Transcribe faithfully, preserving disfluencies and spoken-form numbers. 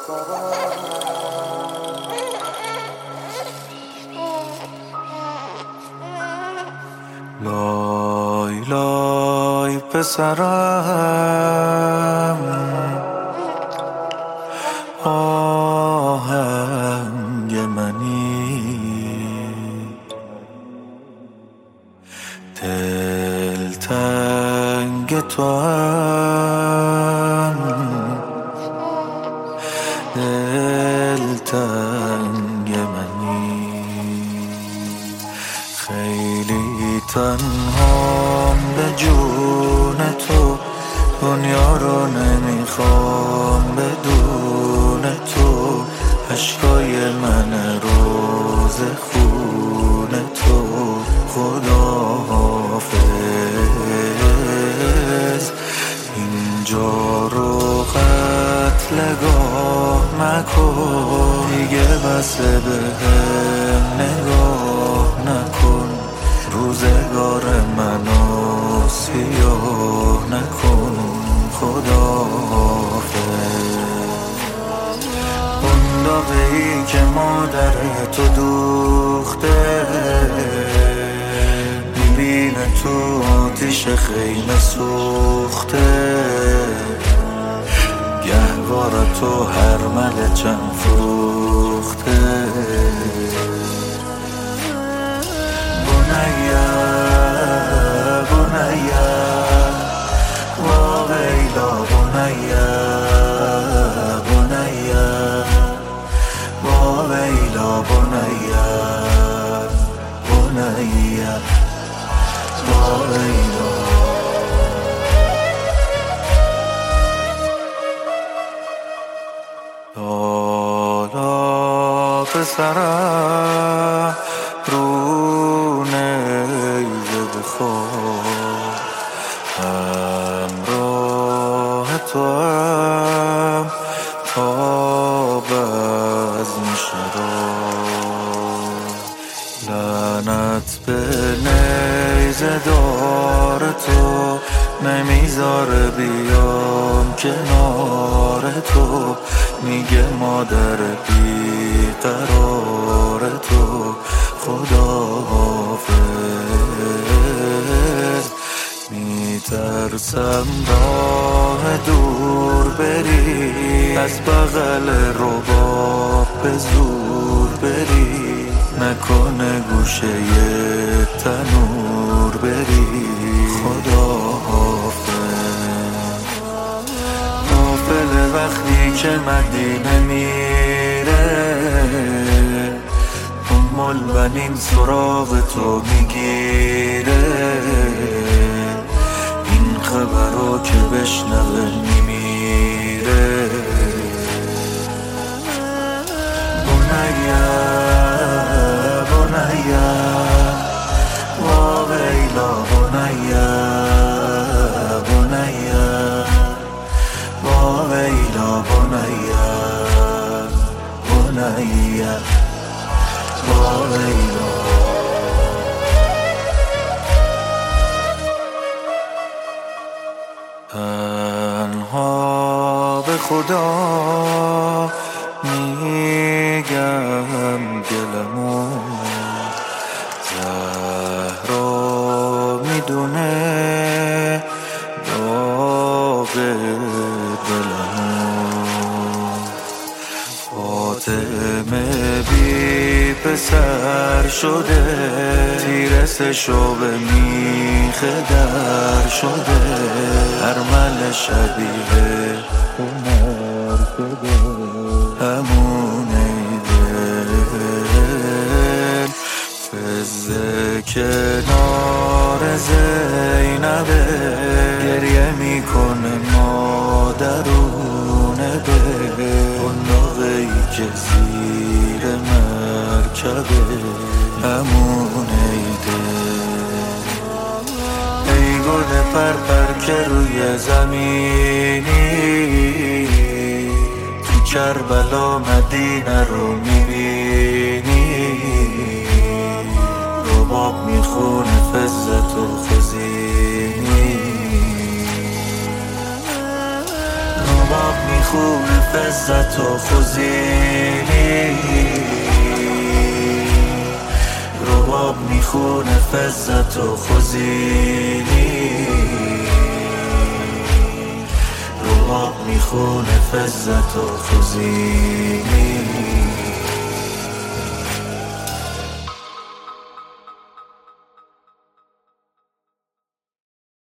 لای لای پسرم، آهنگ منی، دلتنگ تو هم، دلتنگ منی. خیلی تنهام به جون تو، دنیا رو نمیخوام بدون تو. عشقای من روز خون تو، خداحافظ. اینجا رو قتلگاه مکن، دیگه بسه بهم نگاه نکن. روزگار منو سیاه نکن، خداحافظ. بندقی که مادر تو دوخته، میبینه تو آتیش خیمه سوخته. گهواره تو هر مل چند فروخته. بنیا بنیا و ویلا بنیا بنیا و ویلا بنیا بنیا و ویلا. لالا پسرم رو نیزه بخواب، همراه تو هم تا بزم شراب. لعنت به نیزه دار تو، نمیذاره بیام کنار تو. میگه مادر بیقرار تو، خداحافظ. میترسم راه دور بری، از بغل رباب به زور بری. نکنه گوشه تنور بری، خداحافظ. غافل وقتی که مدینه میره، ملبنین سراغ تو میگیره. این خبرو که بشنوه میمیره. بنیا بنیا و ویلا بنیا بنیا و ویلا بنیا بنیا و ویلا. تنها به خدا میگم گلمو، زهرا میدونه داغ دلمو. فاطمه بی پسر شده، تیرسشو به میخه در شده. ارمل شبیه عمر شده، همون ایدل. فزه کنار زینبه، گریه میکنه مادرونه به. بندقی که زیر مرکبه، همون ایدل. ای گل پرپر که روی زمینی، تو کربلا مدینه رو میبینی. رباب میخونه فزت و خزینی، رباب میخونه میخونه فزت و خوزینی، رباب میخونه فزت و خوزینی، رباب میخونه فزت و خوزینی.